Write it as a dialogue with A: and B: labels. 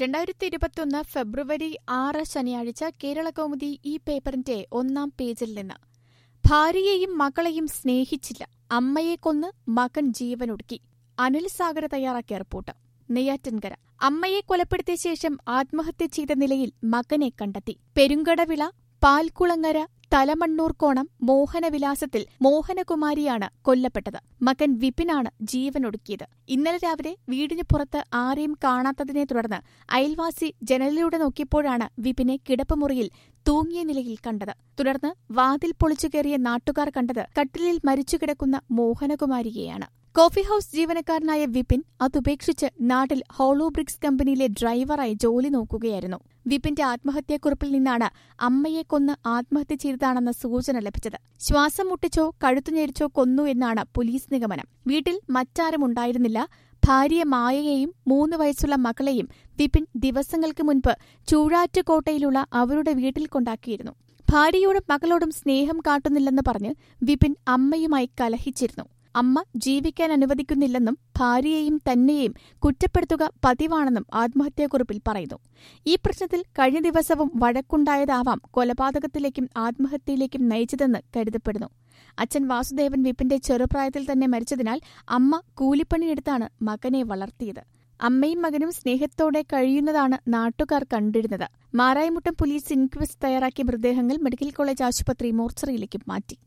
A: 2021 ഫെബ്രുവരി 6 ശനിയാഴ്ച കേരളകൗമുദി ഈ പേപ്പറിന്റെ 1-ാം പേജിൽ നിന്ന്. ഭാര്യയെയും മകളെയും സ്നേഹിച്ചില്ല, അമ്മയെ കൊന്ന് മകൻ ജീവനൊടുക്കി. അനിൽ സാഗർ തയ്യാറാക്കിയ റിപ്പോർട്ട്. നെയ്യാറ്റിൻകര. അമ്മയെ കൊലപ്പെടുത്തിയ ശേഷം ആത്മഹത്യ ചെയ്ത നിലയിൽ മകനെ കണ്ടെത്തി. പെരുങ്കടവിള പാൽക്കുളങ്ങര തലമണ്ണൂർക്കോണം മോഹനവിലാസത്തിൽ മോഹനകുമാരിയാണ് കൊല്ലപ്പെട്ടത്. മകൻ വിപിനാണ് ജീവനൊടുക്കിയത്. ഇന്നലെ രാവിലെ വീടിന് പുറത്ത് ആരെയും കാണാത്തതിനെ തുടർന്ന് അയൽവാസി ജനലിലൂടെ നോക്കിയപ്പോഴാണ് വിപിനെ കിടപ്പുമുറിയിൽ തൂങ്ങിയ നിലയിൽ കണ്ടത്. തുടർന്ന് വാതിൽ പൊളിച്ചുകയറിയ നാട്ടുകാർ കണ്ടത് കട്ടിലിൽ മരിച്ചുകിടക്കുന്ന മോഹനകുമാരിയെയാണ്. കോഫി ഹൌസ് ജീവനക്കാരനായ വിപിൻ അതുപേക്ഷിച്ച് നാട്ടിൽ ഹോളോ ബ്രിക്സ് കമ്പനിയിലെ ഡ്രൈവറായി ജോലി നോക്കുകയായിരുന്നു. വിപിന്റെ ആത്മഹത്യാക്കുറിപ്പിൽ നിന്നാണ് അമ്മയെ കൊന്ന് ആത്മഹത്യ ചെയ്തതാണെന്ന സൂചന ലഭിച്ചത്. ശ്വാസം മുട്ടിച്ചോ കഴുത്തുഞെരിച്ചോ കൊന്നു എന്നാണ് പോലീസ് നിഗമനം. വീട്ടിൽ മറ്റാരുമുണ്ടായിരുന്നില്ല. ഭാര്യ മായയെയും 3 വയസ്സുള്ള മകളെയും വിപിൻ ദിവസങ്ങൾക്ക് മുൻപ് ചൂഴാറ്റുകോട്ടയിലുള്ള അവരുടെ വീട്ടിൽ കൊണ്ടാക്കിയിരുന്നു. ഭാര്യയോടും മകളോടും സ്നേഹം കാട്ടുന്നില്ലെന്ന് പറഞ്ഞ് വിപിൻ അമ്മയുമായി കലഹിച്ചിരുന്നു. അമ്മ ജീവിക്കാൻ അനുവദിക്കുന്നില്ലെന്നും ഭാര്യയെയും തന്നെയും കുറ്റപ്പെടുത്തുക പതിവാണെന്നും ആത്മഹത്യാക്കുറിപ്പിൽ പറയുന്നു. ഈ പ്രശ്നത്തിൽ കഴിഞ്ഞ ദിവസവും വഴക്കുണ്ടായതാവാം കൊലപാതകത്തിലേക്കും ആത്മഹത്യയിലേക്കും നയിച്ചതെന്ന് കരുതപ്പെടുന്നു. അച്ഛൻ വാസുദേവൻ വിപിന്റെ ചെറുപ്രായത്തിൽ തന്നെ മരിച്ചതിനാൽ അമ്മ കൂലിപ്പണിയെടുത്താണ് മകനെ വളർത്തിയത്. അമ്മയും മകനും സ്നേഹത്തോടെ കഴിയുന്നതാണ് നാട്ടുകാർ കണ്ടിരുന്നത്. മാരായമുട്ടം പോലീസ് ഇൻക്വസ്റ്റ് തയ്യാറാക്കിയ മൃതദേഹങ്ങൾ മെഡിക്കൽ കോളേജ് ആശുപത്രി മോർച്ചറിയിലേക്ക് മാറ്റി.